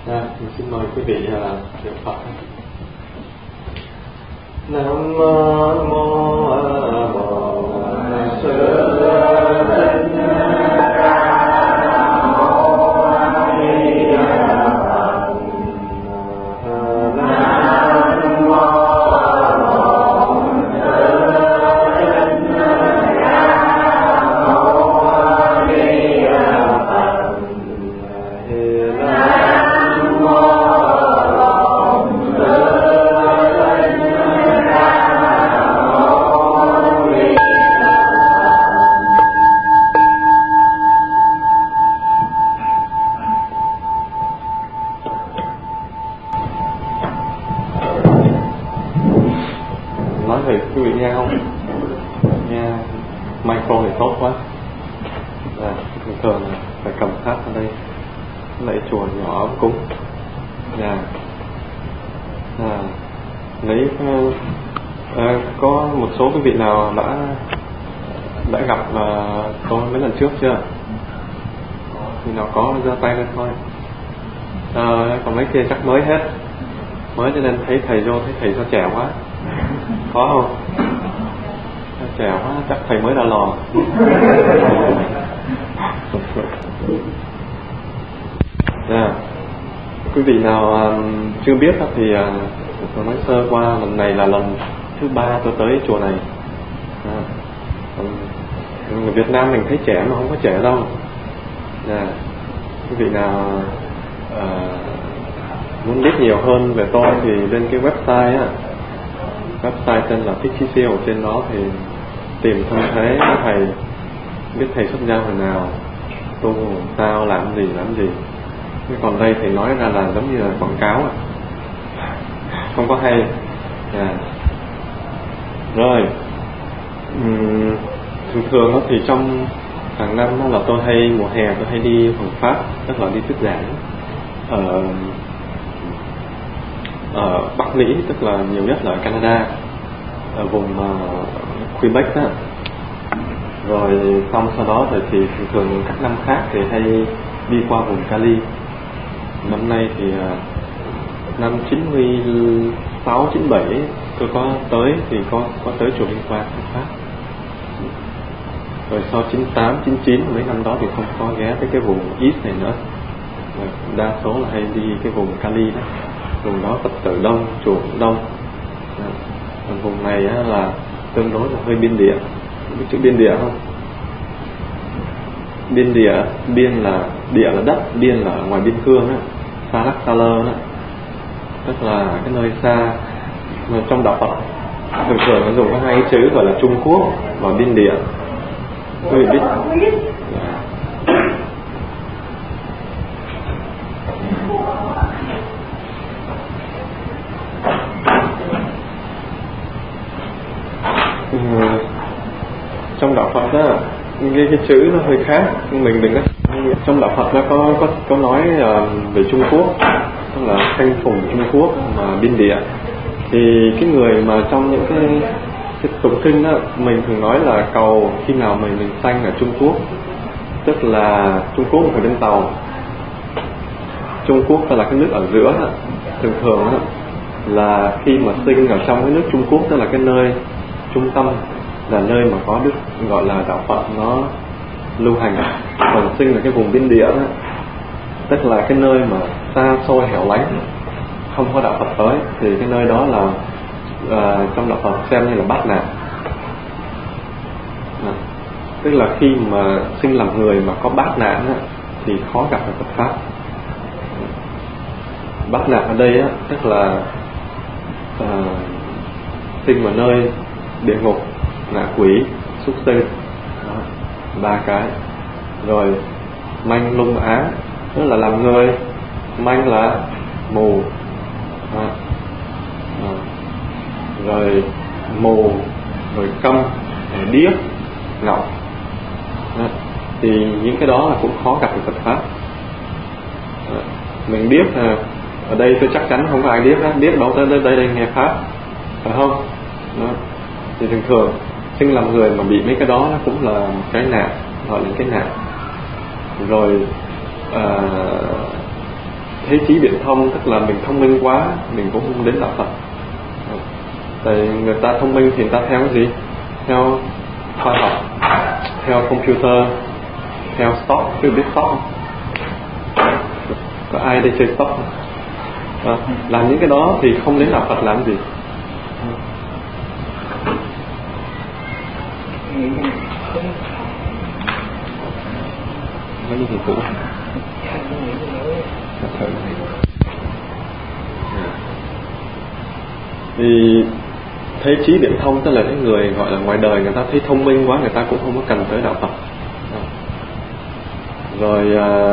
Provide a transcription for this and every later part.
Xin mời quý vị niệm Phật. Nam mô A Di quý vị nghe không? Nghe micro thì tốt quá. Thường thường phải cầm sát ở đây, lấy chùa nhỏ cúng. Lấy có một số quý vị nào đã gặp tôi mấy lần trước chưa? Thì nào có giơ tay lên thôi. Còn mấy kia chắc mới hết, mới cho nên thấy thầy sao trẻ quá. Có không? Trẻ quá, chắc thầy mới ra lò. Quý vị nào chưa biết thì tôi nói sơ qua, lần này là lần thứ 3 tôi tới chùa này. Người Việt Nam mình thấy trẻ mà không có trẻ đâu. Quý vị nào muốn biết nhiều hơn về tôi thì lên cái website website tên là Thích Chí Siêu. Ở trên đó thì tìm thân thế của thầy, biết thầy xuất gia hồi nào, tu sao, làm gì. Còn đây thầy nói ra là giống như là quảng cáo, không có hay. Rồi thường thì trong hàng năm là tôi hay mùa hè tôi hay đi Hoàng Pháp, tức là đi thuyết giảng ở Bắc Mỹ, tức là nhiều nhất là ở Canada, ở vùng Quebec đó. Rồi sau đó thì thường các năm khác thì hay đi qua vùng Cali. Năm nay thì năm 96, 97 tôi có tới, thì có tới chùa Liên Quan Pháp. Rồi sau 98, 99 mấy năm đó thì không có ghé tới cái vùng East này nữa. Đa số là hay đi cái vùng Cali đó. Vùng đó Phật tử đông, chùa cũng đông. Vùng này là tương đối là hơi biên địa. Biết chữ biên địa không? Biên địa, biên là địa là đất, biên là ngoài biên cương á, xa lắc xa lơ đó, tức là cái nơi xa. Mà trong đạo Phật thường nó dùng có hai chữ gọi là Trung Quốc và biên địa. Quý vị biết trong đạo Phật đó, cái chữ nó hơi khác, mình đừng có. Trong đạo Phật nó có nói về Trung Quốc, tức là thanh phùng Trung Quốc mà biên địa. Thì cái người mà trong những cái tụng kinh đó, mình thường nói là cầu khi nào mình sanh ở Trung Quốc, tức là Trung Quốc phải bên tàu. Trung Quốc là cái nước ở giữa đó. Thường đó, là khi mà sinh ở trong cái nước Trung Quốc, tức là cái nơi trung tâm, là nơi mà có đức gọi là đạo Phật nó lưu hành. Còn sinh là cái vùng biên địa đó, tức là cái nơi mà xa xôi hẻo lánh, không có đạo Phật tới, thì cái nơi đó là trong đạo Phật xem như là bát nạn. Tức là khi mà sinh làm người mà có bát nạn thì khó gặp được Phật pháp. Bát nạn ở đây tức là sinh vào nơi địa ngục, ngạ quỷ, súc sinh, 3 cái. Rồi manh lung áng, tức là làm người. Manh là mù, rồi mù, rồi câm, rồi điếc, ngọng. Thì những cái đó là cũng khó gặp được Phật pháp. Mình điếc ở đây tôi chắc chắn không có ai điếc đâu tới đây nghe pháp, phải không? Thì thường sinh làm người mà bị mấy cái đó nó cũng là một cái nạn, gọi là cái nạn. Rồi thấy trí biện thông, tức là mình thông minh quá, mình cũng không đến đạo Phật. Tại người ta thông minh thì người ta theo cái gì? Theo khoa học, theo computer, theo stock, chứ biết stock không? Có ai đây chơi stock không? Làm những cái đó thì không đến đạo Phật làm gì? Mấy gì cũ? Thì thấy trí biện thông tức là cái người gọi là ngoài đời người ta thấy thông minh quá, người ta cũng không có cần tới đạo Phật. Rồi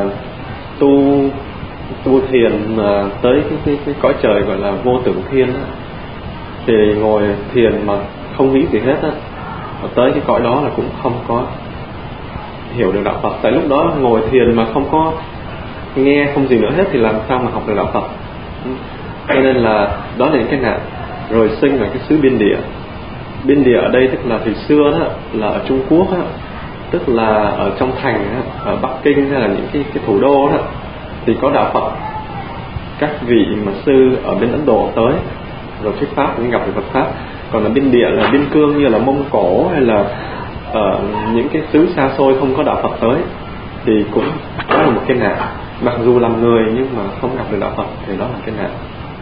tu thiền mà tới cái cõi trời gọi là vô tưởng thiên á, thì ngồi thiền mà không nghĩ gì hết á, tới cái cõi đó là cũng không có hiểu được đạo Phật. Tại lúc đó ngồi thiền mà không có nghe không gì nữa hết thì làm sao mà học được đạo Phật. Cho nên là đó là những cái nạn. Rồi sinh ở cái xứ biên địa. Biên địa ở đây tức là thời xưa đó là ở Trung Quốc đó, tức là ở trong thành đó, ở Bắc Kinh hay là những cái thủ đô đó thì có đạo Phật. Các vị mà sư ở bên Ấn Độ tới rồi thuyết pháp mới gặp được Phật pháp. Còn ở biên địa là biên cương như là Mông Cổ hay là ở những cái xứ xa xôi không có đạo Phật tới thì cũng đó là một cái nạn. Mặc dù làm người nhưng mà không gặp được đạo Phật thì đó là cái nạn.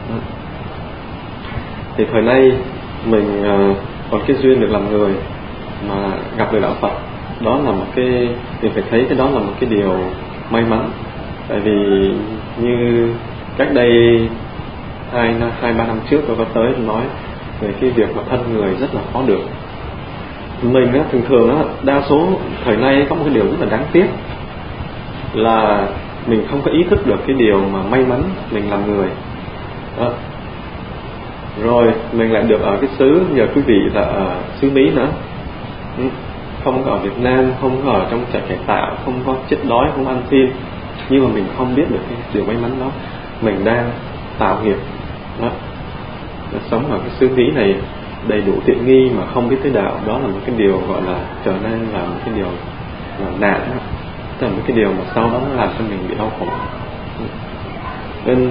Thì thời nay mình còn cái duyên được làm người mà gặp được đạo Phật, đó là một cái, mình phải thấy cái đó là một cái điều may mắn. Tại vì như cách đây 2-3 năm trước tôi có tới nói về cái việc mà thân người rất là khó được. Mình á, thường á, đa số thời nay có một cái điều rất là đáng tiếc là mình không có ý thức được cái điều mà may mắn mình làm người. Rồi mình lại được ở cái xứ, nhờ quý vị là ở xứ Mỹ nữa, không có ở Việt Nam, không có ở trong trại cải tạo, không có chết đói, không ăn xin, nhưng mà mình không biết được cái điều may mắn đó. Mình đang tạo nghiệp đó, sống ở cái xứ Mỹ này đầy đủ tiện nghi mà không biết tới đạo, đó là một cái điều gọi là trở nên là một cái điều là nạn đó. Tức là một cái điều mà sau đó nó làm cho mình bị đau khổ. Nên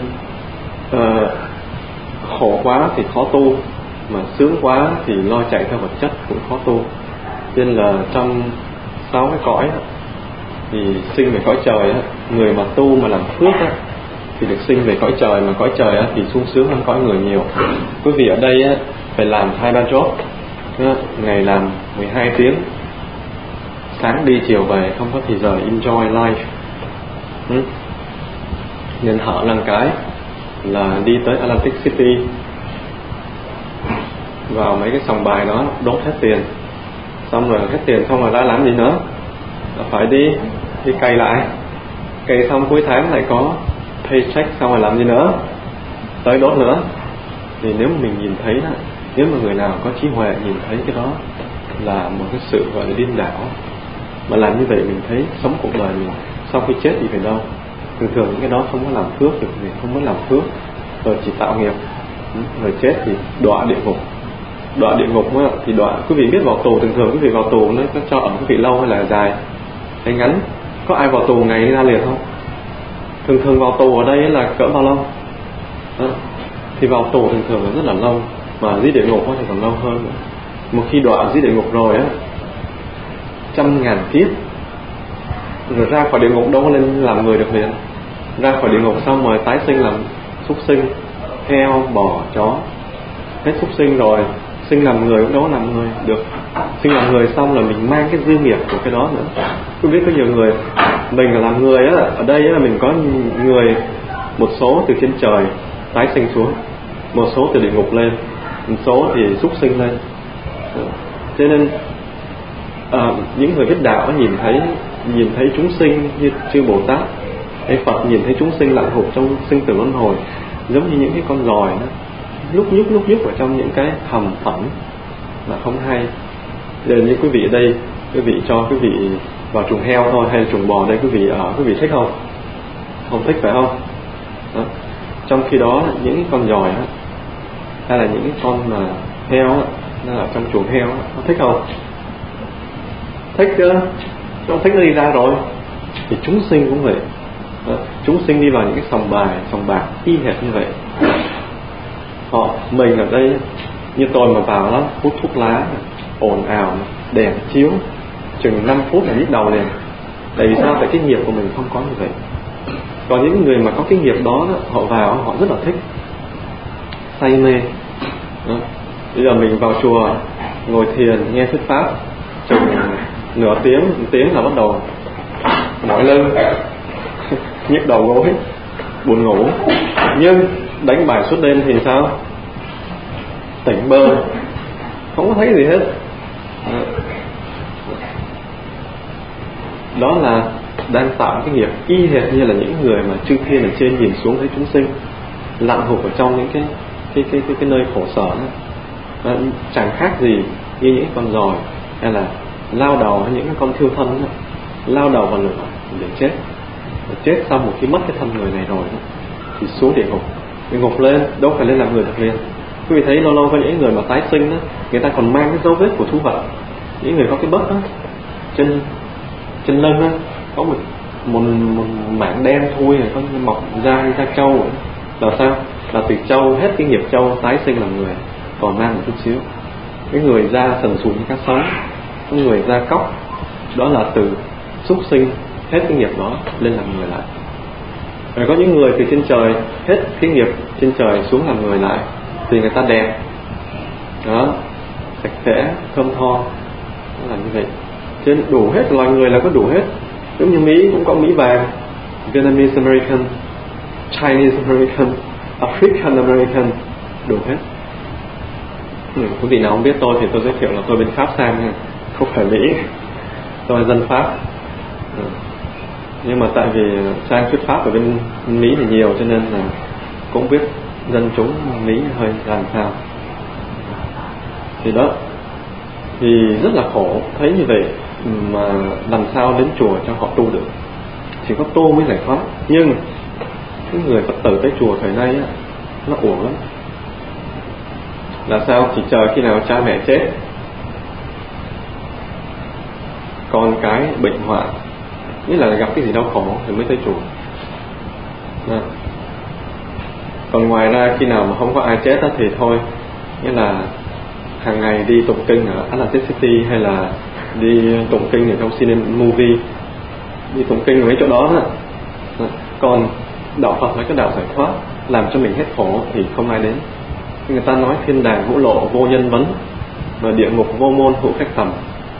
khổ quá thì khó tu, mà sướng quá thì lo chạy theo vật chất cũng khó tu. Nên là trong 6 cái cõi thì sinh về cõi trời, người mà tu mà làm phước thì được sinh về cõi trời, mà cõi trời thì sung sướng hơn cõi người nhiều. Quý vị ở đây phải làm 2-3 job, ngày làm 12 tiếng, sáng đi chiều về, không có thì giờ enjoy life. Nên hở lần cái là đi tới Atlantic City, vào mấy cái sòng bài đó đốt hết tiền, xong rồi hết tiền xong rồi ra làm gì nữa, phải đi cày lại, cày xong cuối tháng lại có paycheck, xong rồi làm gì nữa, tới đốt nữa. Thì nếu mà mình nhìn thấy đó, nếu mà người nào có trí huệ nhìn thấy cái đó là một cái sự gọi là điên đảo, mà làm như vậy mình thấy sống cuộc đời mình sau khi chết thì về đâu. Thường những cái đó không có làm phước được gì, không có làm phước, rồi chỉ tạo nghiệp, rồi chết thì đọa địa ngục. Đọa địa ngục thì đọa, quý vị biết vào tù, thường quý vị vào tù nó có cho ẩn quý vị lâu hay là dài hay ngắn? Có ai vào tù ngày ra liền không? Thường vào tù ở đây là cỡ bao lâu? Thì vào tù thường là rất là lâu, mà dưới địa ngục thì còn lâu hơn nữa. Một khi đọa dưới địa ngục rồi 100.000 kiếp, rồi ra khỏi địa ngục đâu có lên làm người được liền. Ra khỏi địa ngục xong rồi tái sinh làm súc sinh, heo, bò, chó. Hết súc sinh rồi sinh làm người cũng đâu có làm người được. Sinh làm người xong là mình mang cái dư nghiệp của cái đó nữa. Quý biết có nhiều người, mình là làm người ở đây là mình có người, một số từ trên trời tái sinh xuống, một số từ địa ngục lên, một số thì súc sinh lên. Cho nên những người biết đạo nhìn thấy chúng sinh như chư Bồ Tát hay Phật nhìn thấy chúng sinh lặn hụt trong sinh tử luân hồi, giống như những cái con giòi đó lúc nhúc ở trong những cái hầm phẳng là không hay. Giờ như quý vị ở đây, quý vị cho quý vị vào chuồng heo thôi hay là chuồng bò đây, quý vị ở, quý vị thích không? Không thích phải không? Đó. Trong khi đó những con giòi hay là những con mà heo nó ở trong chuồng heo nó thích không? Thích chứ, không thích nó đi ra rồi. Thì chúng sinh cũng vậy, Chúng sinh đi vào những cái sòng bạc y hệt như vậy. Mình ở đây như tôi mà vào đó hút thuốc lá ồn ào, đèn chiếu chừng 5 phút là nhức đầu liền. Tại vì sao? Tại cái nghiệp của mình không có như vậy. Còn những người mà có cái nghiệp đó, họ vào họ rất là thích, say mê. Bây giờ mình vào chùa ngồi thiền nghe thuyết pháp chừng nửa tiếng là bắt đầu mỏi lưng, nhức đầu gối, buồn ngủ. Nhưng đánh bài suốt đêm thì sao? Tỉnh bơ, không có thấy gì hết. Đó là đang tạo cái nghiệp y hệt như là những người mà chư thiên ở trên nhìn xuống thấy chúng sinh lặn hụp ở trong những cái nơi khổ sở đó. Chẳng khác gì như những con giòi hay là lao đầu hay những con thiêu thân đó, lao đầu vào lửa để chết. Chết xong một khi mất cái thân người này rồi đó, thì xuống địa ngục. Địa ngục lên đâu phải lên làm người thật liền. Quý vị thấy lâu lâu có những người mà tái sinh đó, người ta còn mang cái dấu vết của thú vật. Những người có cái bất đó, trên lưng đó, có một mảng đen thui này, có mọc da trâu. Là sao? Là từ trâu hết cái nghiệp trâu tái sinh làm người, còn mang một chút xíu. Cái người da sần sùn như cá sấu, cái người da cóc, đó là từ súc sinh hết cái nghiệp đó lên làm người lại. Rồi có những người từ trên trời hết cái nghiệp trên trời xuống làm người lại, thì người ta đẹp đó, sạch sẽ, thơm tho, nó là như vậy. Trên đủ hết loài người là có đủ hết. Giống như Mỹ cũng có Mỹ vàng, Vietnamese American, Chinese American, African American, đủ hết. Quý vị nào không biết tôi thì tôi giới thiệu là tôi bên Pháp sang nha, không phải Mỹ, tôi dân Pháp. Nhưng mà tại vì sang thuyết pháp ở bên Mỹ thì nhiều, cho nên là cũng biết dân chúng Mỹ hơi làm sao. Thì đó, thì rất là khổ, thấy như vậy mà làm sao đến chùa cho họ tu được. Chỉ có tu mới giải thoát. Nhưng cái người Phật tử tới chùa thời nay á, nó uổng lắm. Là sao? Chỉ chờ khi nào cha mẹ chết, con cái bệnh hoạn, nghĩa là gặp cái gì đau khổ thì mới tới chùa. Còn ngoài ra khi nào mà không có ai chết đó thì thôi, nghĩa là hàng ngày đi tụng kinh ở Atlantic City hay là đi tụng kinh ở trong cinema movie, đi tụng kinh ở mấy chỗ đó đó. Còn đạo Phật là cái đạo giải thoát, làm cho mình hết khổ thì không ai đến. Người ta nói thiên đàng hữu lộ vô nhân vấn, và địa ngục vô môn hữu khách tầm.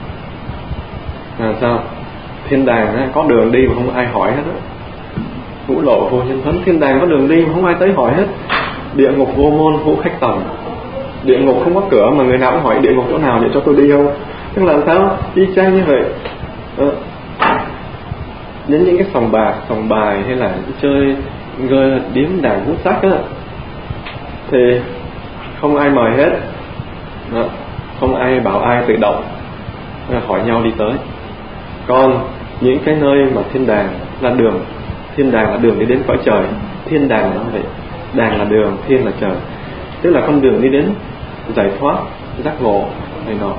Sao? Thiên đàng có đường đi mà không ai hỏi hết đó. Hữu lộ vô nhân vấn, thiên đàng có đường đi mà không ai tới hỏi hết. Địa ngục vô môn hữu khách tầm, địa ngục không có cửa mà người nào cũng hỏi địa ngục chỗ nào để cho tôi đi không. Tức là sao? Y chang như vậy. Đến những cái sòng bạc, sòng bài hay là chơi gơ điếm đàn hút sắc á, thì không ai mời hết đó. Không ai bảo ai tự động hỏi nhau đi tới. Còn những cái nơi mà thiên đàng là đường, thiên đàng là đường đi đến cõi trời. Thiên đàng là vậy, đàng là đường, thiên là trời, tức là con đường đi đến giải thoát, giác ngộ này nọ.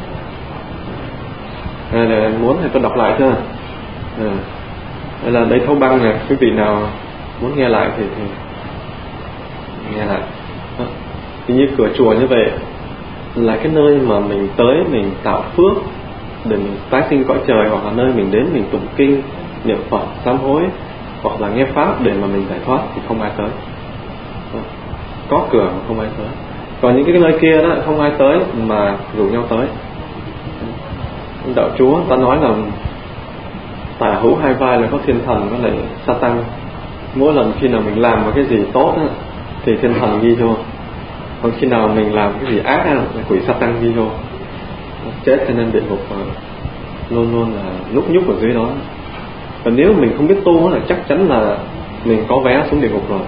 Muốn thì tôi đọc lại chưa? Đây là đây Thâu Băng nè, quý vị nào muốn nghe lại thì nghe lại. Thì như cửa chùa như vậy là cái nơi mà mình tới mình tạo phước để mình tái sinh cõi trời, hoặc là nơi mình đến mình tụng kinh, niệm Phật, sám hối, hoặc là nghe pháp để mà mình giải thoát, thì không ai tới. Có cửa mà không ai tới. Còn những cái nơi kia đó không ai tới mà rủ nhau tới. Đạo Chúa ta nói là tả hữu hai vai là có thiên thần với lại Satan. Mỗi lần khi nào mình làm một cái gì tốt á, thì thiên thần ghi vô. Còn khi nào mình làm cái gì ác á, quỷ Satan ghi vô. Chết cho nên địa ngục luôn luôn là lúc nhúc ở dưới đó. Và nếu mình không biết tu là chắc chắn là mình có vé xuống địa ngục rồi.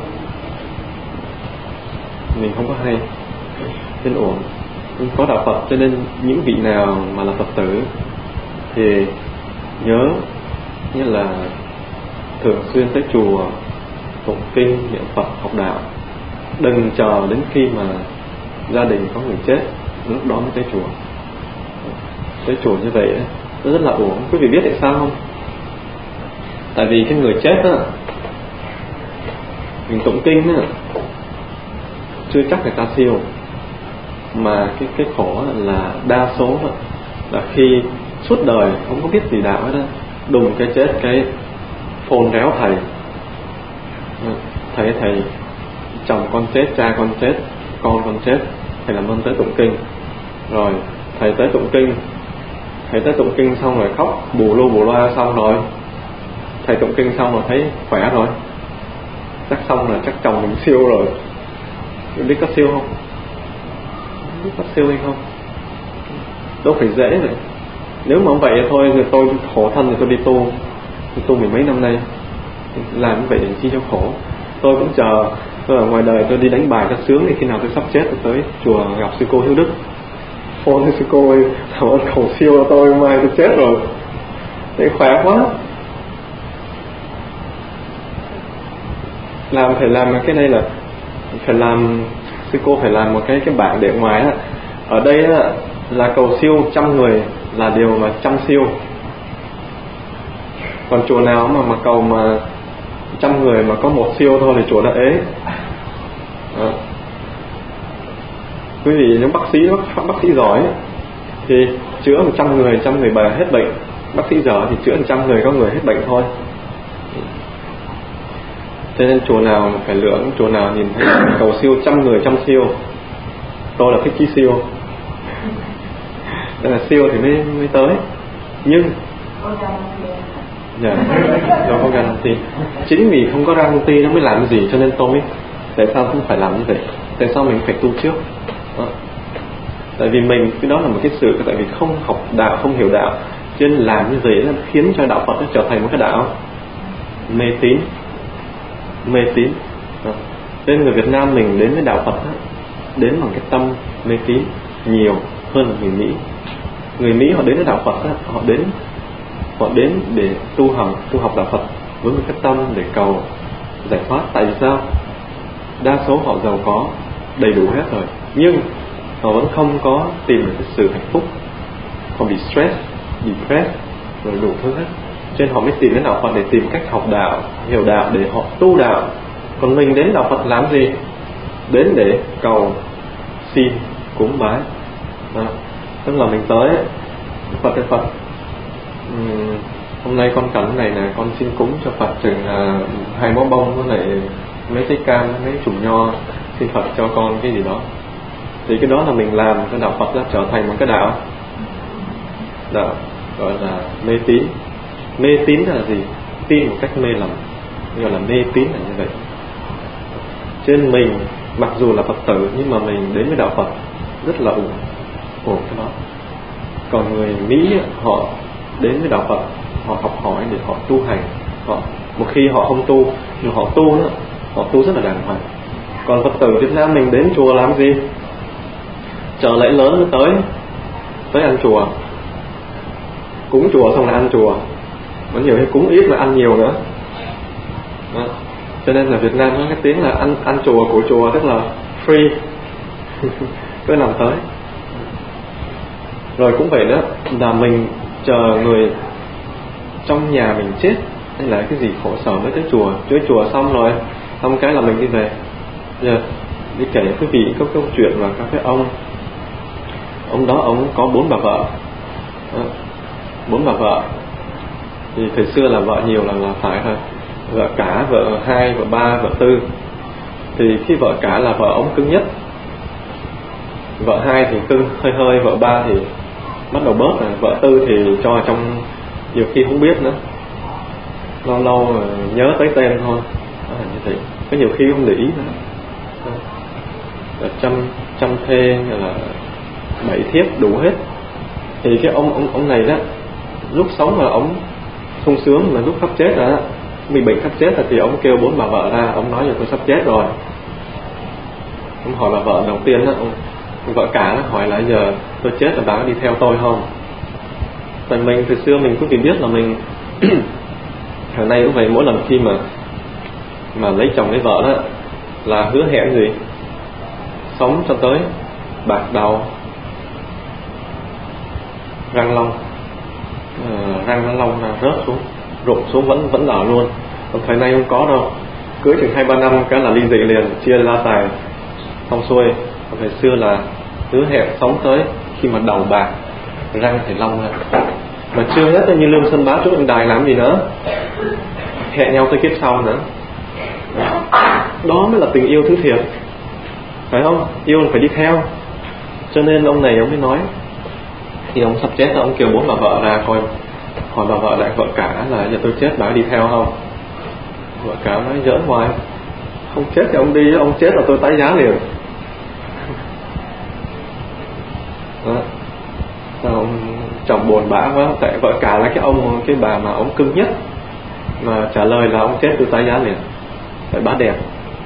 Mình không có hay, nên ổn. Có đạo Phật, cho nên những vị nào mà là Phật tử thì nhớ như là thường xuyên tới chùa tụng kinh, niệm Phật, học đạo. Đừng chờ đến khi mà gia đình có người chết lúc đó mới tới chùa. Tới chùa như vậy nó rất là uổng. Quý vị biết tại sao không? Tại vì cái người chết á, Mình tụng kinh á, chưa chắc người ta siêu, mà cái khổ là đa số là khi suốt đời không có biết gì đạo hết á, đùng cái chết cái phồn réo thầy chồng con chết, cha con chết, con chết, thầy làm ơn tới tụng kinh. Rồi thầy tới tụng kinh xong rồi khóc bù loa xong rồi, thầy tụng kinh xong rồi thấy khỏe rồi, chắc xong là chắc chồng mình siêu rồi. Biết có siêu không? Biết có siêu hay không? Đâu phải dễ vậy. Nếu mà vậy thôi thì tôi khổ thân thì tôi đi tu mười mấy năm nay, làm như vậy để chi cho khổ. Tôi cũng chờ, tôi ở ngoài đời tôi đi đánh bài cho sướng, thì khi nào tôi sắp chết tôi tới chùa gặp sư cô Hiếu Đức, phone với sư cô ơi, thảo ơn khổ siêu cho tôi, mai tôi chết rồi, thế khỏe quá. Phải làm cái này là phải làm, sư cô phải làm một cái bảng để ngoài á. Ở đây á, là cầu siêu 100 người là điều mà 100 siêu. Còn chùa nào mà cầu mà 100 người mà có 1 siêu thôi thì chùa đã ế. Quý vị nếu bác sĩ giỏi thì chữa 100 người bà hết bệnh. Bác sĩ giỏi thì chữa 100 người có người hết bệnh thôi. Cho nên chùa nào phải lựa chùa nào nhìn thấy cầu siêu 100 người 100 siêu. Tôi là thích chí siêu. Nên là siêu thì mới tới. Nhưng nó không guarantee. Chính vì không có guarantee nó mới làm cái gì, cho nên tôi tại sao không phải làm như vậy? Tại sao mình phải tu trước? Tại vì mình, cái đó là một cái sự, tại vì không học đạo, không hiểu đạo, cho nên làm như vậy nó khiến cho đạo Phật nó trở thành một cái đạo mê tín. Nên người Việt Nam mình đến với đạo Phật đó, đến bằng cái tâm mê tín nhiều hơn là người Mỹ. Người Mỹ họ đến với đạo Phật đó, họ đến để tu học đạo Phật với một cái tâm để cầu giải thoát. Tại vì sao? Đa số họ giàu có đầy đủ hết rồi, nhưng họ vẫn không có tìm được cái sự hạnh phúc. Họ bị stress, depressed rồi đủ thứ hết. Cho nên họ mới tìm đến đạo Phật để tìm cách học đạo, hiểu đạo để họ tu đạo. Còn mình đến đạo Phật làm gì? Đến để cầu xin cúng bái. Tức là mình tới Phật hôm nay con cần này nè, con xin cúng cho Phật chừng 2 bó bông với lại mấy trái cam, mấy chùm nho, xin Phật cho con cái gì đó. Thì cái đó là mình làm cái đạo Phật nó trở thành một cái đạo gọi là mê tín. Mê tín là gì? Tin một cách mê lầm, gọi là mê tín là như vậy. Trên mình mặc dù là Phật tử nhưng mà mình đến với đạo Phật rất là ủng hộ cái đó. Còn người Mỹ họ đến với đạo Phật, họ học hỏi để họ tu hành. Một khi họ không tu, nhưng họ tu rất là đàng hoàng. Còn Phật tử Việt Nam mình đến chùa làm gì? Chờ lễ lớn mới tới ăn chùa, cúng chùa xong là ăn chùa, có nhiều hay cúng ít mà ăn nhiều nữa. Đó. Cho nên là Việt Nam có cái tiếng là ăn chùa của chùa, tức là free. Cứ làm tới. Rồi cũng vậy đó, là mình chờ người trong nhà mình chết hay là cái gì khổ sở mới tới chùa. Tới chùa xong rồi, xong cái là mình đi về. Giờ đi kể quý vị có câu chuyện là các cái ông đó ông có 4 bà vợ. 4 bà vợ thì thời xưa là vợ nhiều là phải thôi, vợ cả, vợ 2, vợ 3, vợ 4. Thì khi vợ cả là vợ ông cưng nhất, vợ 2 thì cưng hơi, vợ 3 thì bắt đầu bớt rồi, vợ 4 thì cho trong, nhiều khi không biết nữa, lâu nhớ tới tên thôi. Đó là như thế. Có nhiều khi không để ý nữa. Chăm thê là 7 thiếp đủ hết. Thì cái ông này đó, lúc sống là ông sung sướng, mà lúc sắp chết rồi đó, bị bệnh sắp chết rồi, thì ông kêu 4 bà vợ ra, ông nói là tôi sắp chết rồi. Ông hỏi bà vợ đầu tiên đó, vợ cả đó, hỏi là giờ tôi chết là bà có đi theo tôi không? Tại mình từ xưa mình cũng biết là mình hồi nay cũng vậy, mỗi lần khi mà lấy chồng lấy vợ đó là hứa hẹn gì? Sống cho tới bạc đầu răng long, răng long là rớt xuống, rụng xuống vẫn ở luôn. Còn thời nay không có đâu. cưới chừng 2-3 năm cái là ly dị liền, chia gia tài xong xuôi. Ngày xưa là hứa hẹn sống tới khi mà đầu bạc răng thì long ra, mà chưa nhất như Lương Sơn Bá Trúc Anh Đài làm gì nữa, hẹn nhau tới kiếp sau nữa. Đó mới là tình yêu thứ thiệt, phải không? Yêu là phải đi theo. Cho nên ông này ông mới nói, thì ông sắp chết rồi, ông kêu 4 bà vợ ra coi, hỏi bà vợ lại vợ cả là giờ tôi chết bà đi theo không? Vợ cả nói giỡn hoài, không chết thì ông đi, ông chết là tôi tái giá liền. Đó. Ông chồng buồn bã quá, tại vợ cả là cái bà mà ông cưng nhất, mà trả lời là ông chết tôi tái giá liền, tại bà đẹp,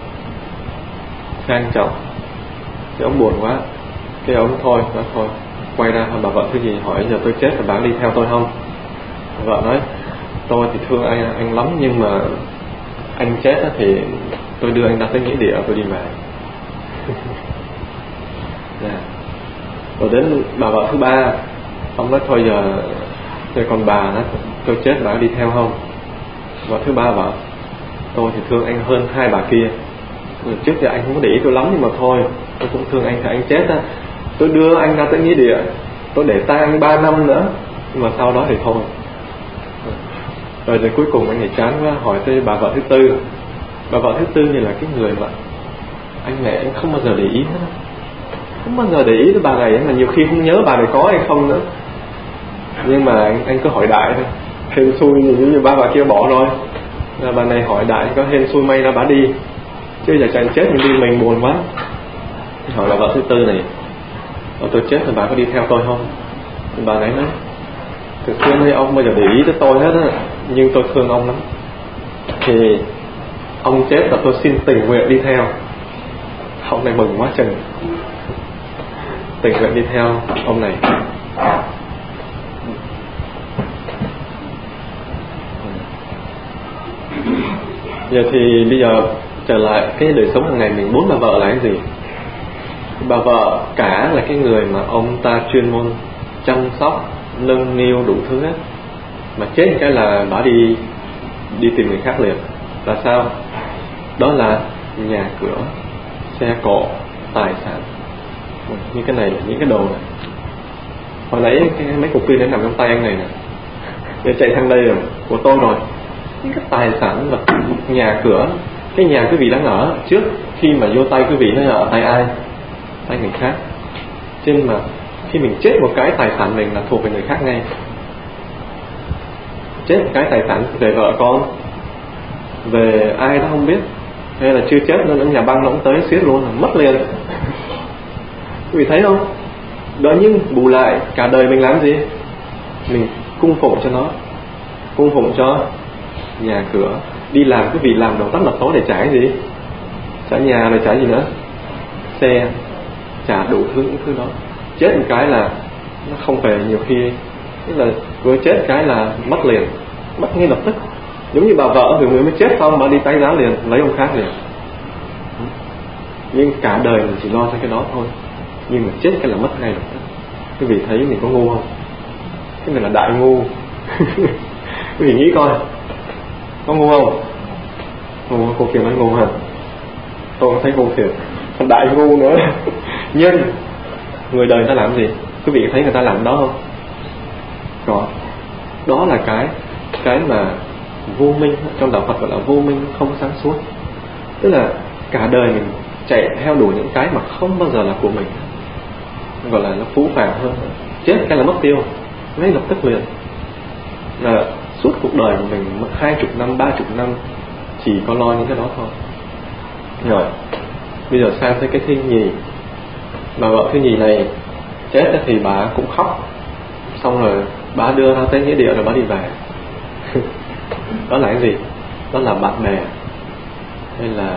sang trọng. Thì ông buồn quá, cái ông thôi, quay ra bà vợ thứ gì hỏi giờ tôi chết là bà đi theo tôi không? Vợ nói tôi thì thương anh lắm, nhưng mà anh chết thì tôi đưa anh ra tới nghĩa địa tôi đi về. Yeah. Rồi đến bà vợ thứ ba, ông nói thôi giờ còn bà đó, tôi chết bà đi theo không? Vợ thứ ba bảo tôi thì thương anh hơn 2 bà kia, trước giờ anh không có để ý tôi lắm, nhưng mà thôi tôi cũng thương anh, thì anh chết á tôi đưa anh ra tới nghĩa địa, tôi để tang anh 3 năm nữa, nhưng mà sau đó thì thôi. Rồi cuối cùng anh này chán quá, hỏi tới bà vợ thứ tư. Bà vợ thứ tư này là cái người mà anh này anh không bao giờ để ý hết, không bao giờ để ý tới bà này, mà nhiều khi không nhớ bà này có hay không nữa, nhưng mà anh cứ hỏi đại thôi, hên xui như ba bà kia bỏ rồi, bà này hỏi đại có hên xui may ra bà đi, chứ giờ chạy chết mình đi mình buồn quá. Hỏi là vợ thứ tư này, tôi chết thì bà có đi theo tôi không? Thì bà này nói thực xưa nay ông bao giờ để ý tới tôi hết á, nhưng tôi thương ông lắm, thì ông chết là tôi xin tình nguyện đi theo. Ông này mừng quá chừng, tình nguyện đi theo ông này. Giờ thì bây giờ trở lại cái đời sống hàng ngày mình, 4 bà vợ là cái gì? Bà vợ cả là cái người mà ông ta chuyên môn chăm sóc, nâng niu đủ thứ hết, mà chết cái là bà đi tìm người khác liền. Là sao? Đó là nhà cửa, xe cộ, tài sản. Như cái này là những cái đồ này. Hồi nãy mấy cục pin nó nằm trong tay anh này nè, để chạy sang đây rồi, của tôi rồi. Những cái tài sản vật, nhà cửa, cái nhà quý vị đang ở trước khi mà vô tay quý vị nó ở tay ai? Tay người khác. Cho nên mà khi mình chết một cái, tài sản mình là thuộc về người khác ngay. Chết một cái tài sản về vợ con, về ai đó không biết, hay là chưa chết nên nhà băng nó cũng tới xiết luôn, là mất liền. Quý vị thấy không? Đó, nhưng bù lại cả đời mình làm gì? Mình cung phụng cho nó, cung phụng cho nhà cửa. Đi làm quý vị làm đầu tắt mặt tối để trả cái gì? Trả nhà rồi trả gì nữa? Xe, trả đủ thứ những thứ đó. Chết một cái là nó không về, nhiều khi tức là vừa chết cái là mất liền, mất ngay lập tức. Giống như bà vợ thì người mới chết xong bà đi tái giá liền, lấy ông khác liền. Nhưng cả đời mình chỉ lo cho cái đó thôi, nhưng mà chết cái là mất ngay lập tức. Quý vị thấy mình có ngu không? Cái này là đại ngu. Quý vị nghĩ coi, có ngu không? Ngu, cô kia nói ngu hả? Tôi thấy ngu thiệt, còn đại ngu nữa. Nhưng người đời ta làm gì? Quý vị thấy người ta làm đó không? Có. Đó là cái mà vô minh, trong đạo Phật gọi là vô minh, không sáng suốt. Tức là cả đời mình chạy theo đuổi những cái mà không bao giờ là của mình, gọi là nó phũ phàng hơn. Chết cái là mất tiêu, ngay lập tức liền. Là suốt cuộc đời của mình 20 năm, 30 năm chỉ có lo những cái đó thôi. Rồi bây giờ sang tới cái thứ nhì. Bà vợ thứ nhì này chết thì bà cũng khóc, xong rồi bà đưa ra tới nghĩa địa rồi bà đi về. Đó là cái gì? Đó là bạn bè, hay là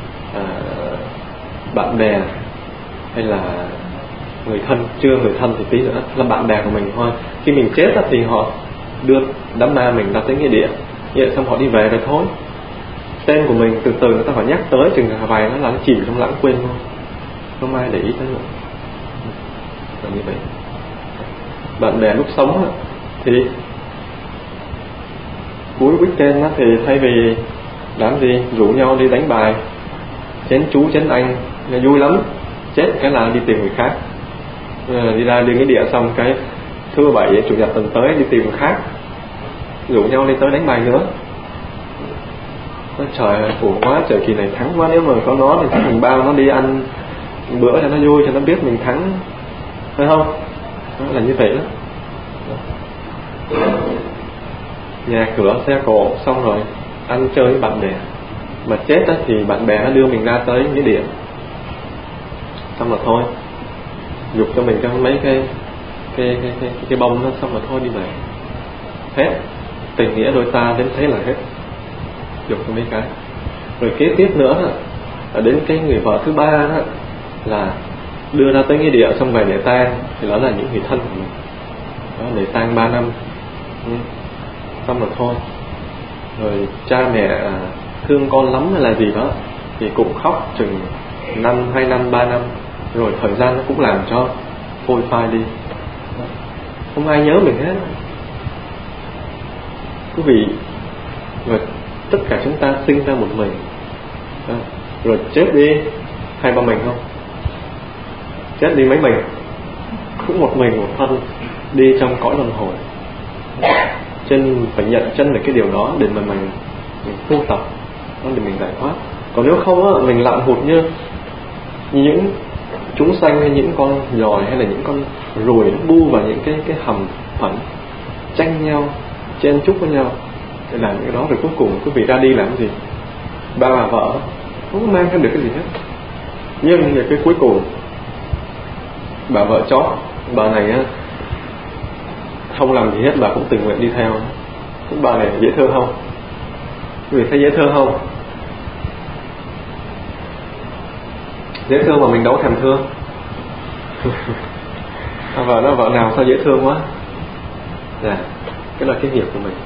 bạn bè, hay là người thân, chưa người thân thì tí nữa là bạn bè của mình thôi. Khi mình chết thì họ đưa đám ma mình ra tới nghĩa địa, vậy xong họ đi về rồi thôi. Tên của mình từ từ người ta phải nhắc tới, chừng vài nó là nó chìm trong lãng quên luôn, không ai để ý tới nữa. Là như vậy. Bạn bè lúc sống thì cuối weekend thì thay vì làm gì, rủ nhau đi đánh bài, chén chú chén anh, nghe vui lắm. Chết cái là đi tìm người khác, đi ra đi nghĩa địa xong cái thứ bảy chủ nhật tuần tới đi tìm người khác, rủ nhau đi tới đánh bài nữa. Trời ơi, khổ quá, trời kỳ này thắng quá, nếu mà có nó thì mình bao nó đi ăn bữa cho nó vui, cho nó biết mình thắng, phải không? Đó là như vậy đó. Nhà cửa xe cộ xong rồi ăn chơi với bạn bè, mà chết á thì bạn bè nó đưa mình ra tới nghĩa địa, xong rồi thôi, giục cho mình mấy cái bông nó, xong rồi thôi đi về, hết tình nghĩa đôi ta đến thế là hết, giục cho mấy cái. Rồi kế tiếp nữa là đến cái người vợ thứ ba đó, là đưa ra tới nghĩa địa xong về lễ tang, thì đó là những người thân của mình đó, lễ tang 3 năm, xong rồi thôi. Rồi cha mẹ thương con lắm hay là gì đó thì cũng khóc chừng 2 năm 3 năm, rồi thời gian nó cũng làm cho phôi phai đi, không ai nhớ mình hết, quý vị. Rồi tất cả chúng ta sinh ra một mình, rồi chết đi 2-3 mình không, chết đi mấy mình, cũng một mình một thân đi trong cõi luân hồi. Trên phải nhận chân được cái điều đó để mà mình tu tập, để mình giải thoát. Còn nếu không á, mình lặn hụt như những chúng sanh, hay những con giòi, hay là những con ruồi nó bu vào những cái hầm phẳng, tranh nhau, chen chúc với nhau để làm cái đó, rồi cuối cùng quý vị ra đi làm gì? Ba bà vợ không mang thêm được cái gì hết. Nhưng về cái cuối cùng, bà vợ chót, bà này á không làm gì hết, bà cũng tình nguyện đi theo. Bà này dễ thương không? Quý vị thấy dễ thương không? Dễ thương mà mình đâu thèm thương. Vợ nó vợ nào sao dễ thương quá. Cái là cái nghiệp của mình.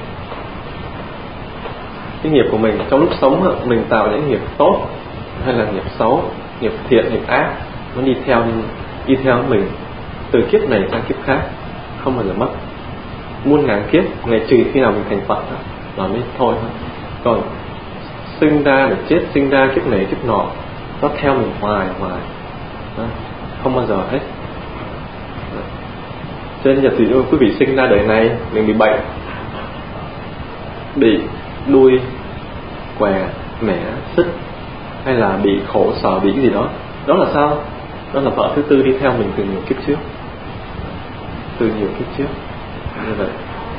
Cái nghiệp của mình trong lúc sống mình tạo những nghiệp tốt hay là nghiệp xấu, nghiệp thiện, nghiệp ác, nó đi theo mình từ kiếp này sang kiếp khác, không bao giờ mất. Muôn ngàn kiếp, ngày trừ khi nào mình thành Phật là mới thôi. Còn sinh ra để chết, sinh ra kiếp này kiếp nọ, nó theo mình hoài, không bao giờ hết. Cho nên giờ thì quý vị sinh ra đời này mình bị bệnh, bị đuôi què, mẻ, sứt, hay là bị khổ sở, bị cái gì đó, đó là sao? Đó là vợ thứ tư đi theo mình từ nhiều kiếp trước, như vậy.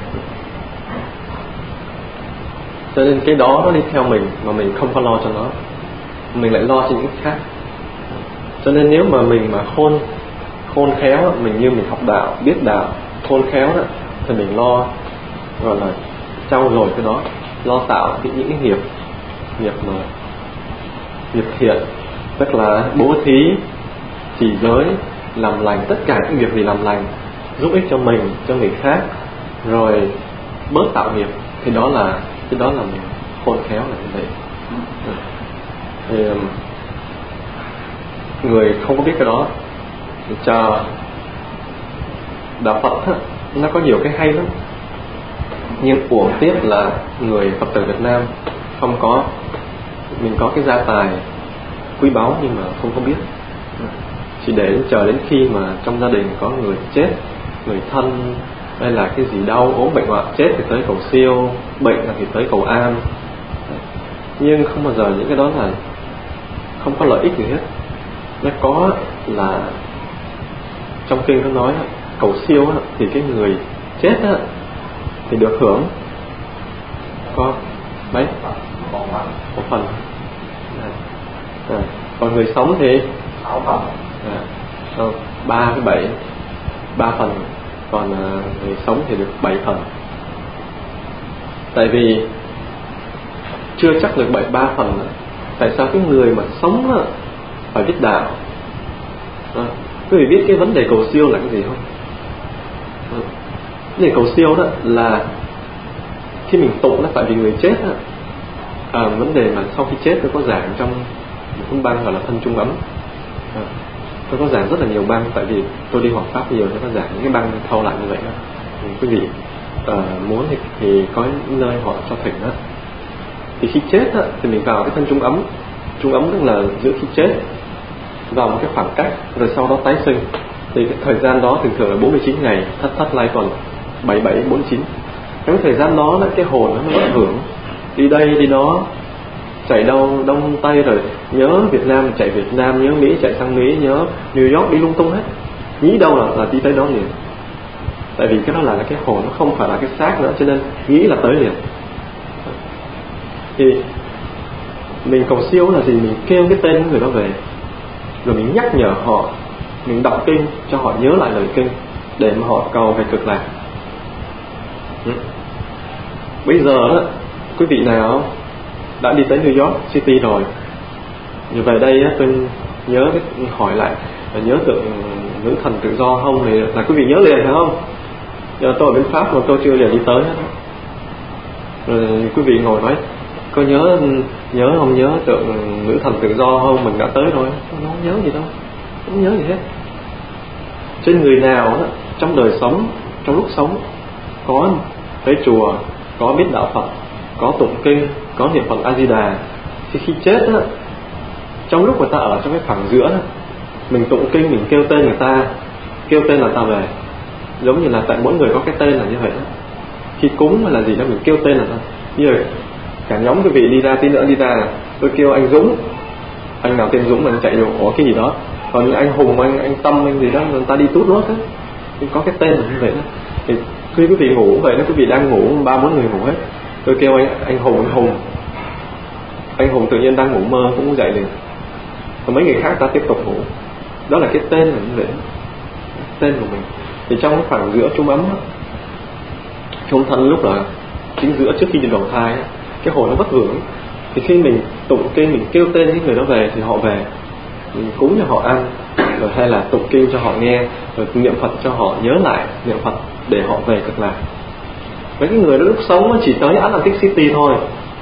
Cho nên cái đó nó đi theo mình mà mình không có lo cho nó, mình lại lo cho những cái khác. Cho nên nếu mà mình mà khôn khéo, mình như mình học đạo, biết đạo, khôn khéo đó, thì mình lo, gọi là trau dồi cái đó, lo tạo những cái nghiệp thiện, tức là bố thí, trì giới, làm lành, tất cả những việc gì làm lành, giúp ích cho mình, cho người khác, rồi bớt tạo nghiệp, thì đó là mình khôn khéo là như vậy. Thì người không có biết cái đó thì chờ đạo Phật nó có nhiều cái hay lắm, nhưng uổng tiếc là người Phật tử Việt Nam không có. Mình có cái gia tài quý báu nhưng mà không có biết, chỉ để chờ đến khi mà trong gia đình có người chết, người thân hay là cái gì đau ốm bệnh hoạn, chết thì tới cầu siêu, bệnh thì tới cầu an, nhưng không bao giờ những cái đó là không có lợi ích gì hết. Nó có là trong kinh nó nói cầu siêu thì cái người chết thì được hưởng có mấy một phần, còn người sống thì 6 phần, 3 phần, còn người sống thì được 7 phần. Tại vì chưa chắc được 3 phần. Tại sao cái người mà sống phải biết đạo? Quý vị biết cái vấn đề cầu siêu là cái gì không? Vấn đề cầu siêu đó là khi mình tụng đó, tại vì người chết vấn đề mà sau khi chết tôi có giảng trong một cuốn băng gọi là Thân Trung Ấm. Tôi có giảng rất là nhiều băng, tại vì tôi đi học pháp nhiều, tôi có giảng những cái băng thâu lại như vậy đó. Thì quý vị muốn thì có những nơi họ cho thỉnh đó. Thì khi chết á, thì mình vào cái thân trung ấm. Trung ấm tức là giữa khi chết vào một cái khoảng cách rồi sau đó tái sinh. Thì cái thời gian đó thường là 49 ngày, thất lai tuần 7749. Trong thời gian đó cái hồn nó bất hưởng, đi đây đi đó, chạy đâu đông tây, rồi nhớ Việt Nam chạy Việt Nam, nhớ Mỹ chạy sang Mỹ, nhớ New York đi lung tung hết, nghĩ đâu là đi tới đó liền. Tại vì cái đó là cái hồn, nó không phải là cái xác nữa, cho nên nghĩ là tới liền. Thì mình cầu siêu là gì? Mình kêu cái tên người đó về, rồi mình nhắc nhở họ, mình đọc kinh cho họ nhớ lại lời kinh để mà họ cầu về cực lạc. Bây giờ đó, quý vị nào đã đi tới New York City rồi, về đây tôi nhớ hỏi lại là nhớ tượng nữ thần tự do không, thì là quý vị nhớ liền phải không? Giờ tôi ở bên Pháp mà tôi chưa liền đi tới hết. Rồi quý vị ngồi nói có nhớ không, nhớ tượng nữ thần tự do không? Mình đã tới rồi. Nó không nhớ gì đâu, không nhớ gì hết. Trên người nào đó, trong đời sống, trong lúc sống có tới chùa, có biết đạo Phật, có tụng kinh, có niệm Phật A Di Đà, thì khi chết đó, trong lúc người ta ở trong cái khoảng giữa đó, mình tụng kinh, mình kêu tên người ta, kêu tên là ta về. Giống như là tại mỗi người có cái tên là như vậy đó. Khi cúng hay là gì đó mình kêu tên là ta. Như rồi cả nhóm quý vị đi ra, tí nữa đi ra, tôi kêu anh Dũng, anh nào tên Dũng mà anh chạy vô có cái gì đó. Còn anh Hùng, anh Tâm, anh gì đó, người ta đi tút nốt á, có cái tên là như vậy đó. Thì khi quý vị ngủ vậy đó, quý vị đang ngủ 3-4 người ngủ hết, tôi kêu anh Hùng tự nhiên đang ngủ mơ cũng dậy liền, còn mấy người khác ta tiếp tục ngủ. Đó là cái tên là như vậy, tên của mình. Thì trong cái khoảng giữa trung ấm đó, trung thân lúc là chính giữa trước khi đi đầu thai, cái hồn nó bất hưởng. Thì khi mình tụng kinh, mình kêu tên những người đó về thì họ về, mình cúng cho họ ăn, rồi hay là tụng kinh cho họ nghe, rồi niệm Phật cho họ nhớ lại niệm Phật để họ về cực lạc. Mấy cái người đó lúc sống chỉ tới Atlantic City thôi,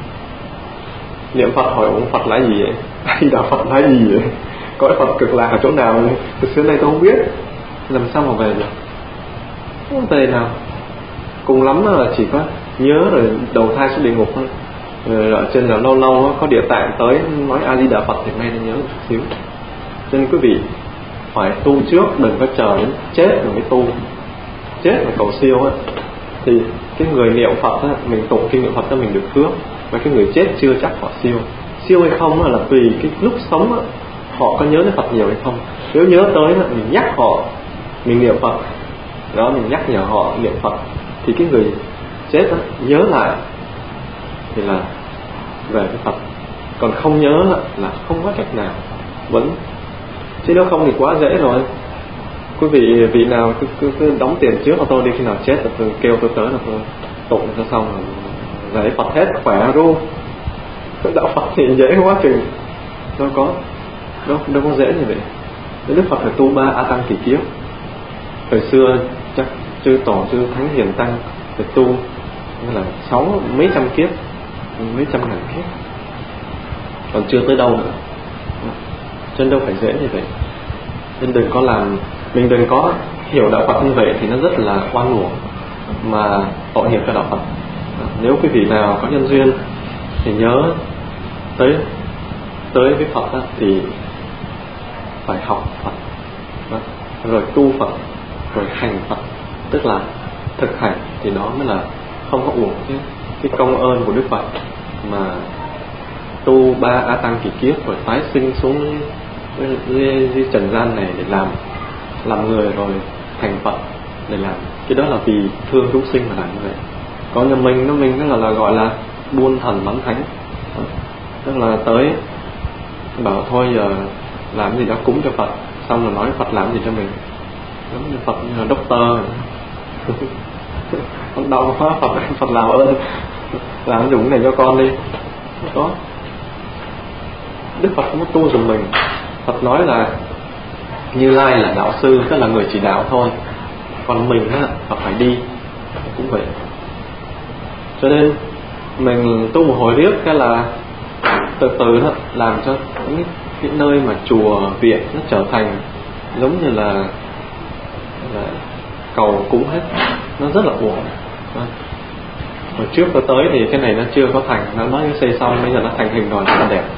niệm Phật hỏi ông Phật là gì vậy, hay đạo Phật là gì vậy, có cái Phật cực lạc ở chỗ nào vậy? Từ xưa nay tôi không biết, làm sao mà về được, không về nào. Cùng lắm là chỉ có nhớ rồi đầu thai xuống địa ngục thôi. Rồi ở trên là lâu lâu có địa tạng tới nói A Di Đà Phật thì may nhớ một xíu. Cho nên quý vị phải tu trước, đừng có chờ đến chết rồi mới tu. Chết mà cầu siêu á, thì cái người niệm Phật á, mình tụng kinh niệm Phật cho mình được phước, và cái người chết chưa chắc họ siêu hay không là tùy cái lúc sống á, họ có nhớ đến Phật nhiều hay không. Nếu nhớ tới á, mình nhắc họ, mình niệm Phật đó, mình nhắc nhở họ niệm Phật, thì cái người chết á, nhớ lại thì là về với Phật. Còn không nhớ là không có cách nào vẫn. Chứ nếu không thì quá dễ rồi. Quý vị nào cứ đóng tiền trước cho tôi đi, khi nào chết là tôi kêu tôi tới là tôi tụng cho xong rồi về Phật hết khỏe ru. Đạo Phật thì dễ quá chừng, đâu có dễ như vậy. Đức Phật phải tu 3 A Tăng kỳ kiếp. Thời xưa chắc chư tổ chư thánh hiền tăng phải tu là mấy trăm kiếp, mấy trăm ngàn kiếp, còn chưa tới đâu nữa. Cho nên đâu phải dễ như vậy. Nên đừng có làm, mình đừng có hiểu đạo Phật như vậy thì nó rất là oan uổng mà tội nghiệp cho đạo Phật. Nếu quý vị nào có nhân duyên thì nhớ tới với Phật thì phải học Phật, rồi tu Phật, rồi hành Phật, tức là thực hành, thì đó mới là không có uổng chứ. Cái công ơn của Đức Phật mà tu 3 A Tăng kỳ kiếp rồi tái sinh xuống dưới trần gian này để làm người, rồi thành Phật để làm, cái đó là vì thương chúng sinh mà làm như vậy. Còn nhà mình đó là gọi là buôn thần bắn thánh, tức là tới bảo thôi giờ làm gì đó cúng cho Phật, xong rồi nói Phật làm gì cho mình, giống như Phật như là doctor con đau quá, Phật làm ơn làm dùng cái này cho con đi. Không có. Đức Phật không có tu giùm mình. Phật nói là Như Lai là đạo sư, tức là người chỉ đạo thôi, còn mình Phật phải đi cũng vậy. Cho nên mình tu một hồi riết cái là từ từ đó làm cho những cái nơi mà chùa viện nó trở thành giống như là cầu cúng hết, nó rất là uổng. Hồi trước tôi tới thì cái này nó chưa có thành, nó mới xây xong, bây giờ nó thành hình rồi, rất là đẹp.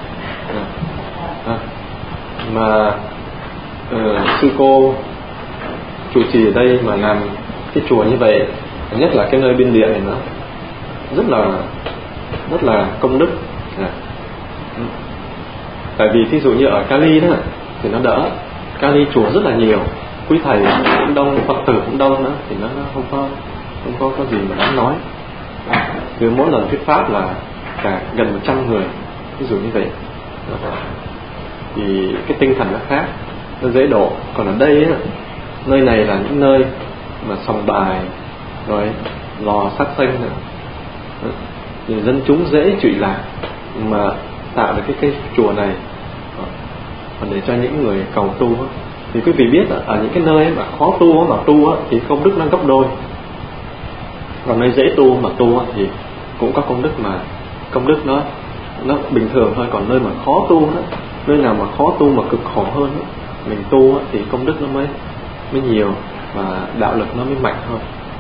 Mà sư cô trụ trì ở đây mà làm cái chùa như vậy, nhất là cái nơi biên địa này nó rất là công đức. Tại vì thí dụ như ở Cali đó thì nó đỡ, Cali chùa rất là nhiều, quý thầy cũng đông, Phật tử cũng đông nữa, thì nó không có gì mà đáng nói. Cứ mỗi lần thuyết pháp là cả gần 100 người, ví dụ như vậy, thì cái tinh thần nó khác, nó dễ độ. Còn ở đây á, nơi này là những nơi mà sòng bài rồi lò sát sanh nữa, thì dân chúng dễ trụy lạc, mà tạo được cái chùa này và để cho những người cầu tu á. Thì quý vị biết ở những cái nơi mà khó tu mà tu á, thì công đức nó gấp đôi. Còn nơi dễ tu mà tu á, thì cũng có công đức, mà công đức nó bình thường thôi. Còn nơi mà khó tu đó, nơi nào mà khó tu mà cực khổ hơn đó, mình tu á, thì công đức nó mới nhiều và đạo lực nó mới mạnh hơn.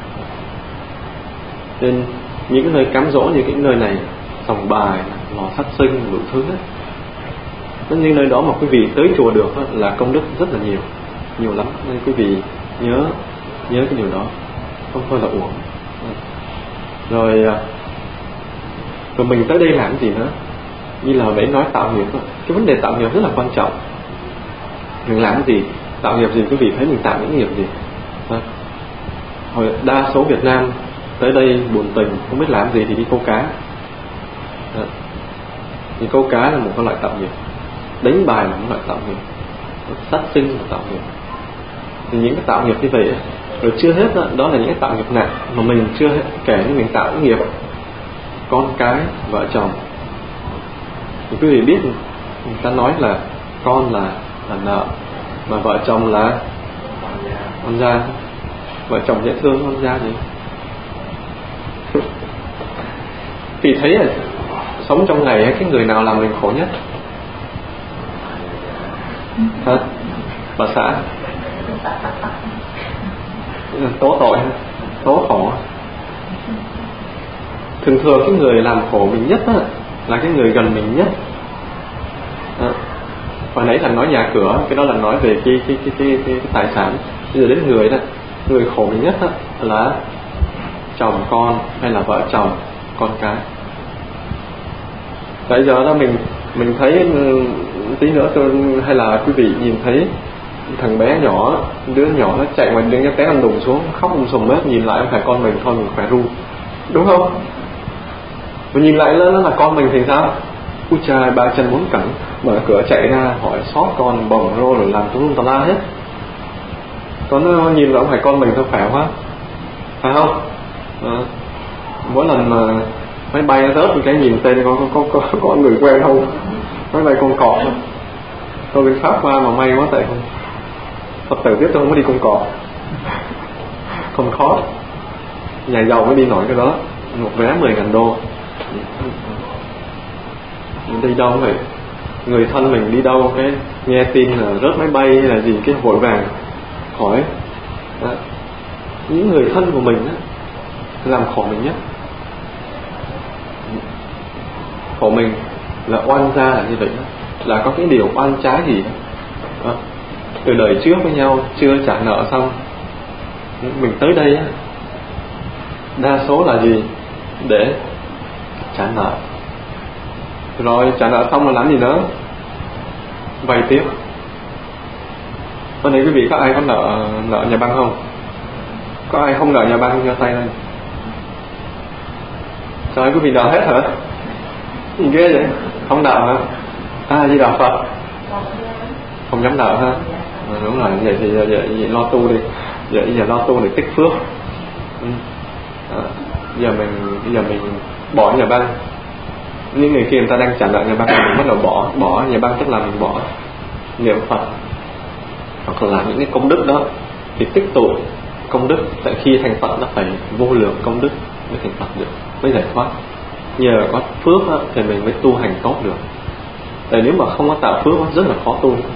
Nên những cái nơi cám dỗ như cái nơi này, sòng bài, lò sát sinh, đủ thứ hết, những nơi đó mà quý vị tới chùa được là công đức rất là nhiều lắm. Nên quý vị nhớ cái điều đó, không thôi là uổng. Rồi mình tới đây làm cái gì nữa? Như là hồi nãy nói tạo nghiệp, cái vấn đề tạo nghiệp rất là quan trọng. Mình làm cái gì, tạo nghiệp gì, quý vị thấy mình tạo những nghiệp gì? Hồi đa số Việt Nam tới đây buồn tình, không biết làm gì thì đi câu cá. Thì câu cá là một cái loại tạo nghiệp, đánh bài là một loại tạo nghiệp, sát sinh là tạo nghiệp. Thì những cái tạo nghiệp như vậy, rồi chưa hết đó là những cái tạo nghiệp nặng mà mình chưa kể, như mình tạo những nghiệp con cái, vợ chồng. Thì quý vị biết người ta nói là con là nợ, mà vợ chồng là con gia. Vợ chồng dễ thương, con gia gì? Thì thấy là sống trong ngày cái người nào làm mình khổ nhất? Hả? Bà xã tố tội, tố khổ. Thường cái người làm khổ mình nhất là cái người gần mình nhất. Hồi nãy thằng nói nhà cửa, cái đó là nói về cái tài sản. Bây giờ đến người đó, người khổ mình nhất là chồng con, hay là vợ chồng, con cái. Tại giờ đó mình thấy tí nữa hay là quý vị nhìn thấy thằng bé nhỏ, đứa nhỏ nó chạy ngoài đường, té ăn đùng xuống, khóc sùm bếp, nhìn lại không phải con mình thôi, mình khỏe ru, đúng không? Mình nhìn lại nó là con mình thì sao? Ui trời, 3 chân 4 cẳng, mở cửa chạy ra hỏi xót con, bồng rô rồi làm tùm la hết. Còn nó nhìn lại không phải con mình thôi, khỏe quá, phải không? Mỗi lần mà máy bay nó rớt cái nhìn tên có người quen không? Máy bay con cọp không? Tôi bên Pháp qua mà may quá, tại không Phật tử biết tôi không có đi con cọp, không khó, nhà giàu mới đi nổi cái đó. Một vé 10.000 đô. Mình đi đâu vậy? Người thân mình đi đâu cái nghe tin là rớt máy bay hay là gì, cái vội vàng hỏi. Những người thân của mình làm khổ mình nhất. Khổ mình là oan gia là như vậy đó. Là có cái điều oan trái gì đó. Từ đời trước với nhau chưa trả nợ xong, mình tới đây đa số là gì? Để trả nợ. Rồi trả nợ xong là làm gì nữa? Vay tiếp. Hôm nay quý vị có ai có nợ nhà băng không? Có ai không nợ nhà băng giơ tay lên? Trời, quý vị nợ hết hả? Gì ghê vậy? Không nợ hả? Di Đà Phật. Không dám nợ ha? Đúng rồi, vậy thì vậy lo tu đi. Vậy giờ lo tu để tích phước. Giờ mình bỏ nhà băng. Những người kia người ta đang trả nợ nhà băng, mình bắt đầu bỏ nhà băng, tức là mình bỏ niệm Phật hoặc là làm những cái công đức đó thì tích tụ công đức. Tại khi thành Phật nó phải vô lượng công đức mới thành Phật được, mới giải thoát. Nhờ có phước đó, thì mình mới tu hành tốt được. Tại nếu mà không có tạo phước rất là khó tu.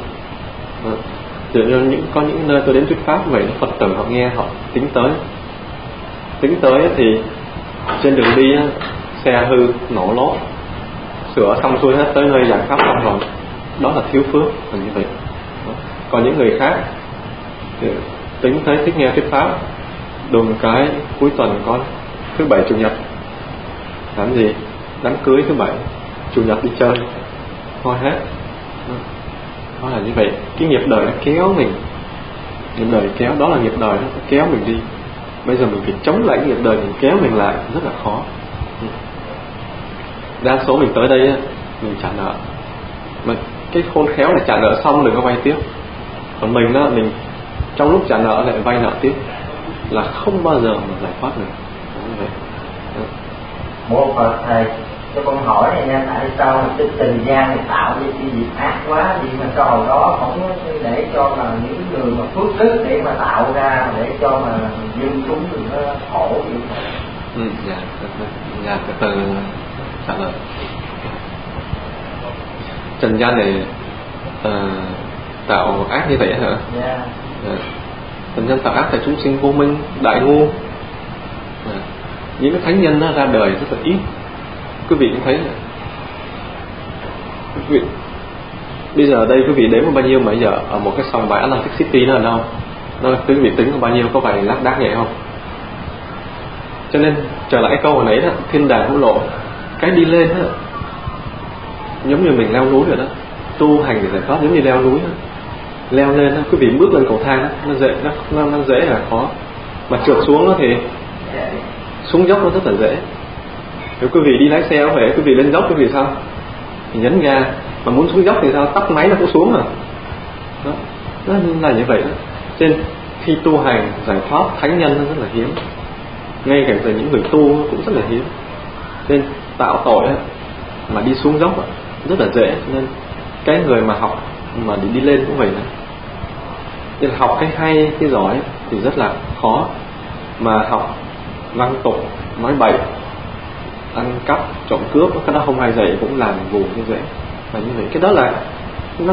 Có những nơi tôi đến thuyết pháp vậy, Phật tử họ nghe họ tính tới thì trên đường đi á, xe hư nổ lốp, sửa xong xuôi hết tới nơi giải pháp xong rồi, đó là thiếu phước là như vậy. Còn những người khác thì tính thấy thích nghe thuyết pháp, đùng cái cuối tuần có thứ bảy chủ nhật làm gì, đám cưới thứ bảy chủ nhật đi chơi thôi hết. Đó là như vậy. Cái nghiệp đời nó kéo mình, nghiệp đời kéo, đó là nghiệp đời nó kéo mình đi. Bây giờ mình phải chống lại nghiệp đời mình kéo mình lại, rất là khó. Đa số mình tới đây mình trả nợ, mà cái khôn khéo là trả nợ xong đừng có vay tiếp. Còn mình đó, mình trong lúc trả nợ lại vay nợ tiếp là không bao giờ mà giải thoát được. Như vậy. Một Phật thầy cho con hỏi này nha, tại sao mà cái tình gian này tạo ra cái việc ác quá gì mà cái hồi đó không để cho mà những người mà phước đức để mà tạo ra, để cho mà dân chúng đừng có khổ gì. Dạ, từ từ trả lời. Trần gian này tạo ác như vậy hả? Dạ. Trần gian tạo ác tại chúng sinh vô minh, đại ngu. Những cái thánh nhân nó ra đời rất là ít. Quý vị cũng thấy, quý vị bây giờ đây quý vị đếm có bao nhiêu mà giờ ở một cái sòng bài Atlantic City nó ở đâu? Nó quý vị tính có bao nhiêu, có vài lác đác vậy không? Cho nên trở lại câu hồi nãy đó, thiên đàng hữu lộ, cái đi lên đó, giống như mình leo núi rồi đó, tu hành để giải thoát giống như leo núi đó. Leo lên đó, quý vị bước lên cầu thang đó, nó dễ là khó, mà trượt xuống đó thì xuống dốc nó rất là dễ. Nếu quý vị đi lái xe có phải quý vị lên dốc quý vị sao? Thì nhấn ga, mà muốn xuống dốc thì sao? Tắt máy nó cũng xuống mà. Đó, nó là như vậy đó. Cho nên khi tu hành giải thoát thánh nhân nó rất là hiếm, ngay cả từ những người tu cũng rất là hiếm. Cho nên tạo tội mà đi xuống dốc rất là dễ. Cho nên cái người mà học mà đi lên cũng vậy đó. Nên học cái hay, cái giỏi thì rất là khó, mà học lăng tục, nói bậy, ăn cắp, trộm cướp, cái đó không ai dạy cũng làm vù như vậy. Và như vậy, cái đó là nó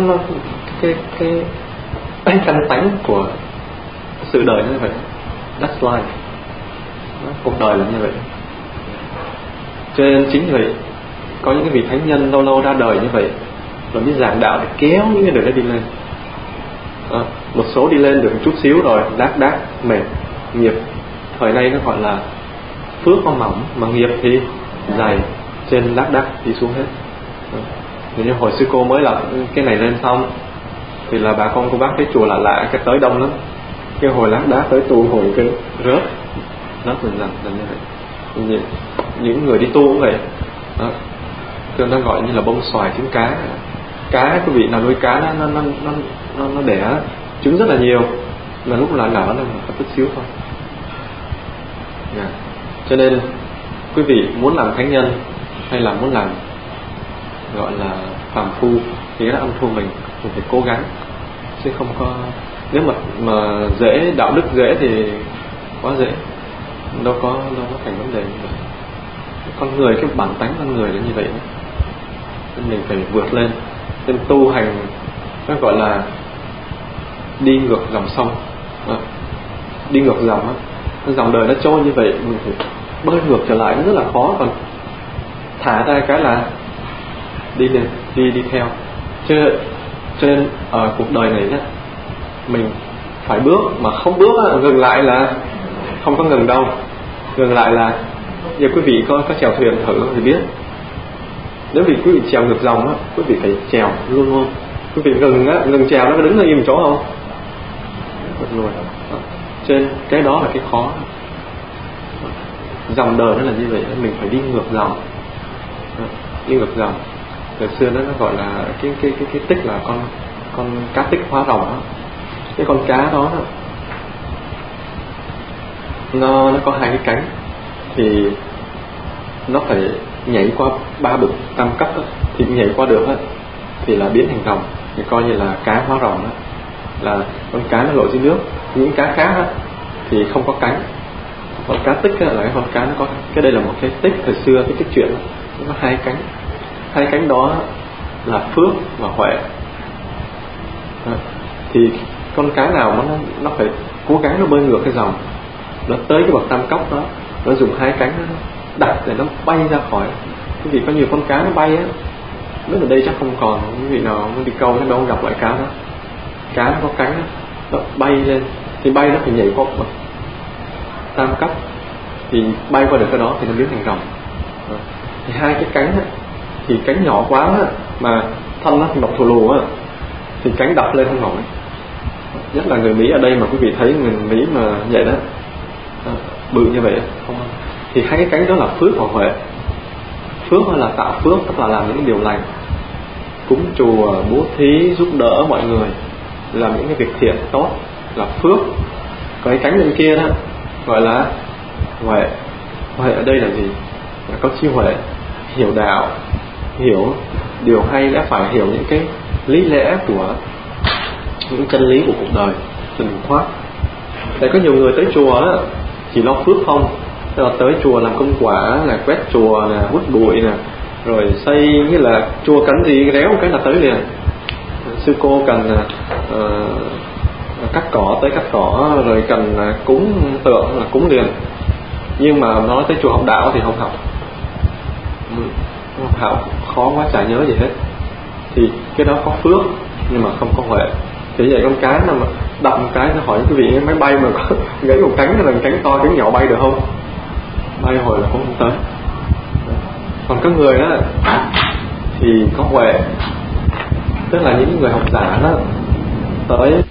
cái căn tánh của sự đời như vậy. That's life. Cuộc đời là như vậy. Cho nên chính vì vậy có những cái vị thánh nhân lâu lâu ra đời như vậy, rồi mới giảng đạo để kéo những cái người đó đi lên. Một số đi lên được một chút xíu rồi đác mệt, nghiệp thời nay nó gọi là phước có mỏng mà nghiệp thì dày, trên đác đi xuống hết. Như hồi sư cô mới lập cái này lên xong thì là bà con cô bác cái chùa lạ cái tới đông lắm, cái hồi lác đác tới tu hồi cái rớt mình là như vậy. Những người đi tu cũng vậy đó. Tôi nó gọi như là bông xoài trứng cá. Cá quý vị nào nuôi cá nó đẻ trứng rất là nhiều, mà lúc là nở nó có chút xíu thôi. Cho nên quý vị muốn làm thánh nhân hay là muốn làm gọi là phàm phu thì nó ăn thua mình phải cố gắng, chứ không có, nếu mà dễ, đạo đức dễ thì quá dễ, đâu có thành vấn đề như vậy. Con người, cái bản tánh con người là như vậy đó. Nên mình phải vượt lên. Nên tu hành nó gọi là đi ngược dòng sông, đi ngược dòng á, dòng đời nó trôi như vậy, mình phải bơi ngược trở lại, nó rất là khó. Còn thả ra cái là đi lên, đi theo. Cho nên ở cuộc đời này đó, mình phải bước, mà không bước á, ngừng lại là không có ngừng đâu. Ngừng lại là, giờ quý vị có chèo thuyền thử thì biết, nếu vì quý vị chèo ngược dòng á, quý vị phải chèo luôn luôn. Quý vị ngừng chèo nó có đứng ở im chỗ không? Rồi. Trên cái đó là cái khó. Dòng đời nó là như vậy, mình phải đi ngược dòng. Đi ngược dòng. Từ xưa nó gọi là cái tích là con cá tích hóa rồng đó. Cái con cá đó nó có hai cái cánh, thì nó phải nhảy qua 3 bậc tam cấp đó, thì nhảy qua được đó, thì là biến thành rồng, thì coi như là cá hóa rồng đó, là con cá nó lội dưới nước. Những cá khác đó, thì không có cánh. Con cá tích là cái con cá nó có, cái đây là một cái tích thời xưa, cái tích chuyện đó, nó có hai cánh. Hai cánh đó là phước và huệ. Thì con cá nào mà nó phải cố gắng nó bơi ngược cái dòng, nó tới cái bậc tam cấp đó, nó dùng hai cánh đó, đặt để nó bay ra khỏi. Quý vị có nhiều con cá nó bay á, biết ở đây chắc không còn quý vị nào muốn đi câu chắc đâu gặp lại cá đó. Cá nó có cánh nó bay lên, thì bay nó phải nhảy qua tam cấp, thì bay qua được cái đó thì nó biến thành rồng. Thì hai cái cánh á, thì cánh nhỏ quá á, mà thân nó thì mọc thù lù á, thì cánh đập lên không nổi. Nhất là người Mỹ ở đây mà quý vị thấy người Mỹ mà vậy đó, bự như vậy không, thì hai cái cánh đó là phước và huệ. Phước là tạo phước, tức là làm những điều lành, cúng chùa, bố thí, giúp đỡ mọi người, làm những cái việc thiện tốt là phước. Còn cái cánh bên kia đó gọi là huệ. Huệ ở đây là gì? Là có trí huệ, hiểu đạo, hiểu điều hay lẽ phải, hiểu những cái lý lẽ của những chân lý của cuộc đời, chân thoát. Tại có nhiều người tới chùa đó, chỉ lo phước không, tức là tới chùa làm công quả, là quét chùa nè, hút bụi nè, rồi xây, như là chùa cần gì réo một cái là tới liền. Sư cô cần cắt cỏ tới cắt cỏ, rồi cần cúng tượng là cúng liền. Nhưng mà nói tới chùa học đạo thì không học, học khó quá chả nhớ gì hết. Thì cái đó có phước nhưng mà không có huệ. Thì vậy con cá mà đập một cái, nó hỏi quý vị máy bay mà có gãy một cánh là cánh to cánh nhỏ bay được không? Bay hồi là cũng không tới. Còn các người đó thì có huệ, tức là những người học giả đó tới